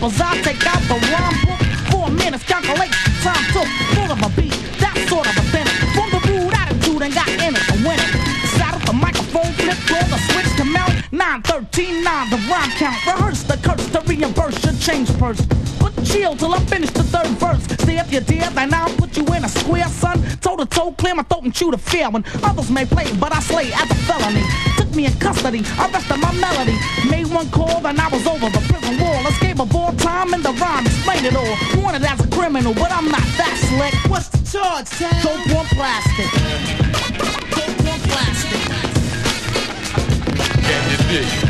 rappers, I take out the rhyme book. 4 minutes, calculate time took. Full of a beat, that sort of a thing. From the rude attitude and got in it to win it. Saddle the microphone, flip on the switch to mount. 9, 13, 9, the rhyme count. Rehearse the curse to reimburse your change purse. But chill till I finish the third verse. See if you dare, then I'll put you in a square, son. Toe to toe, clear my throat and chew the fair one. Others may play, but I slay as a felony. Took me in custody, arrested my melody. Made one call, then I was over the prison wall. Escape of all time and the rhyme explain it all. Wanted as a criminal, but I'm not that slick. What's the charge, Tam? Dope on plastic. Dope on plastic. Can you dig?